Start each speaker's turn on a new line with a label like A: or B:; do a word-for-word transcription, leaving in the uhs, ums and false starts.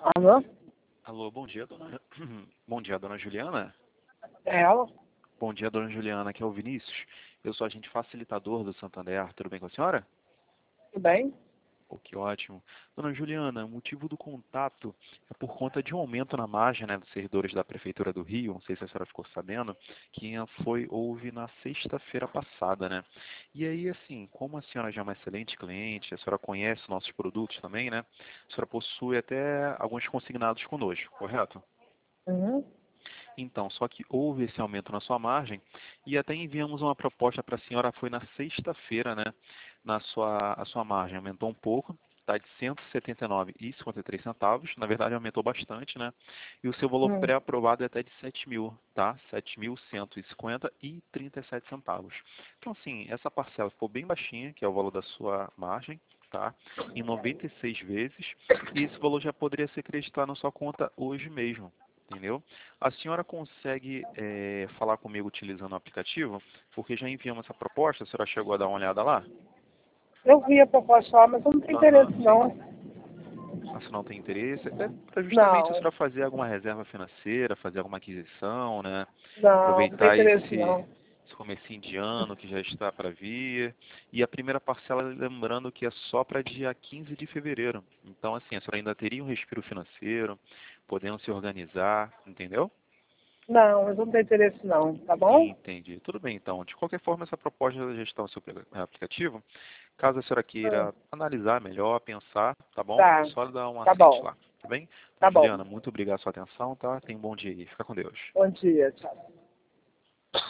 A: Alô?
B: Alô, bom dia, dona. Bom dia, dona Juliana.
A: É ela?
B: Bom dia, dona Juliana. Aqui é o Vinícius. Eu sou agente facilitador do Santander. Tudo bem com a senhora?
A: Tudo bem?
B: Oh, que ótimo. Dona Juliana, o motivo do contato é por conta de um aumento na margem, né, dos servidores da Prefeitura do Rio. Não sei se a senhora ficou sabendo, que foi, houve na sexta-feira passada, né? E aí, assim, como a senhora já é uma excelente cliente, a senhora conhece nossos produtos também, né? A senhora possui até alguns consignados conosco, correto?
A: Uhum.
B: Então, só que houve esse aumento na sua margem e até enviamos uma proposta para a senhora, foi na sexta-feira, né? Na sua, a sua margem aumentou um pouco, está de cento e setenta e nove reais e cinquenta e três centavos, na verdade aumentou bastante, né? E o seu valor
A: Hum.
B: pré-aprovado é até de sete mil, tá? sete mil cento e cinquenta reais e trinta e sete centavos. Então, assim, essa parcela ficou bem baixinha, que é o valor da sua margem, tá? Em noventa e seis vezes, e esse valor já poderia ser acreditado na sua conta hoje mesmo. Entendeu? A senhora consegue é, falar comigo utilizando o aplicativo? Porque já enviamos essa proposta, a senhora chegou a dar uma olhada lá?
A: Eu vi a proposta lá, mas eu não tenho
B: Aham,
A: interesse
B: sim.
A: não.
B: A senhora não tem interesse? É para justamente a
A: Não,
B: senhora fazer alguma reserva financeira, fazer alguma aquisição, né?
A: não, não tenho
B: Aproveitar
A: interesse
B: esse,
A: não.
B: esse comecinho de ano que já está para vir. E a primeira parcela, lembrando que é só para dia quinze de fevereiro. Então, assim, a senhora ainda teria um respiro financeiro, podendo se organizar, entendeu?
A: Não, mas eu não tenho interesse não, tá bom?
B: Entendi. Tudo bem, então. De qualquer forma, essa proposta já está no seu aplicativo. Caso a senhora
A: Hum.
B: queira analisar melhor, pensar, tá bom? É
A: Tá,
B: só dar um
A: tá
B: acente
A: bom,
B: lá, tá bem?
A: tá
B: Então,
A: bom.
B: Juliana, muito obrigado pela sua atenção, tá? Tenha um bom dia aí. Fica com Deus.
A: Bom dia, tchau.